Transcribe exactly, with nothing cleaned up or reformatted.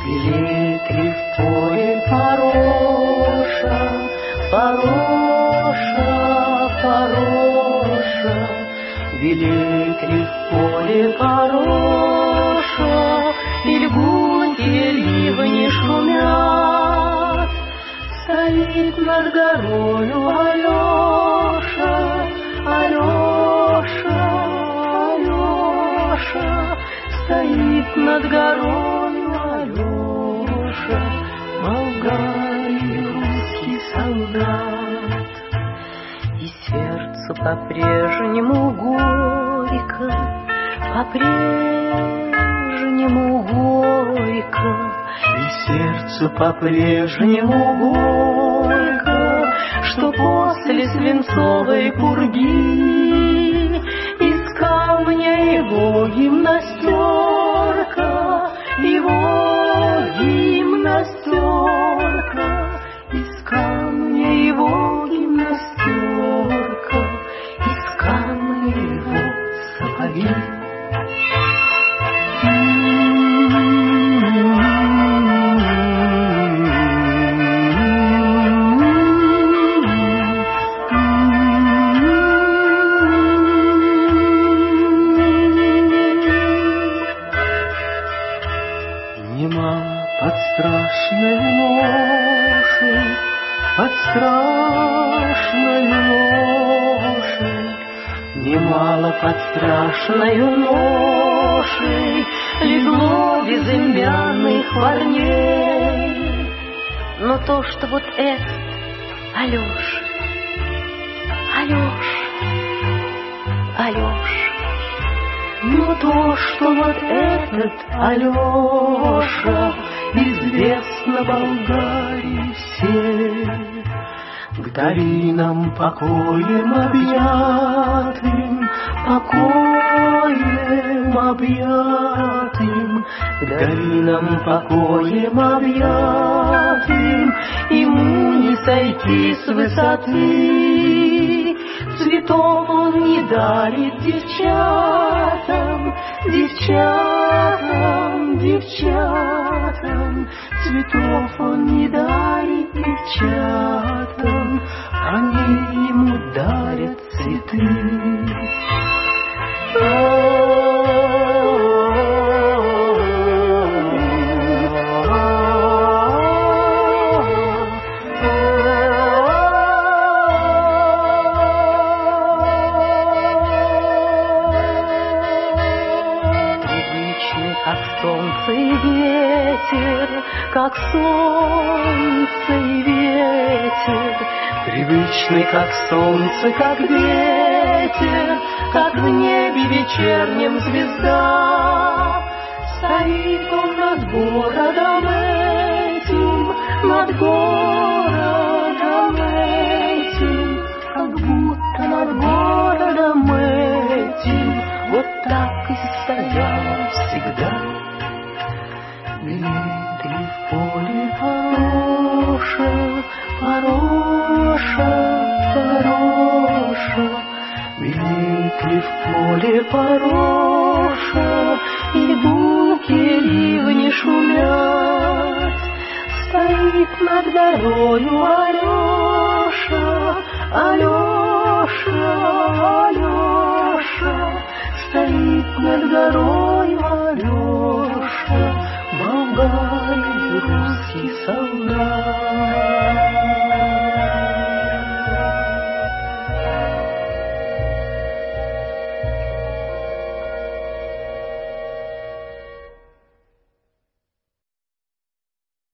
Велит ли в поле Пороша, Пороша, Пороша, велит ли в поле Пороша, и льгуньи ливни шумят, стоит над горою Алеша, Алеша, Алеша, стоит над горою Алеша, Болгарий русский солдат. И сердцу по-прежнему горько, по-прежнему горько, и сердцу по-прежнему горько, что после свинцовой пурги из камня его гимнастерка, его гимнастерка, из камня его гимнастерка, из камня его сапоги. Под страшной ношей, под страшной ношей, немало под страшной ношей легло безымянных парней. Но то, что вот этот Алеша, Алеша, Алеша, но то, что вот этот Алеша известно Болгарии всей, к долинам покоем объятым, покоем объятым, к долинам покоем объятым, ему не сойти с высоты. Цветов он не дарит девчатам, девчатам, девчатам. Цветов он не дарит девчатам, они ему дарят цветы. Как солнце и ветер, как солнце и ветер, привычный, как солнце, как ветер, как в небе вечернем звезда. Стоит он над городом этим, над городом этим, как будто над городом этим, вот так и стоял всегда. Велит ли в поле Пороша, Пороша, Пороша, велит ли в поле Пороша, и гулки ливни шумят, стоит над горою Алеша, Алеша, Алеша, стоит над горою Алеша, Болгарий русский солдат.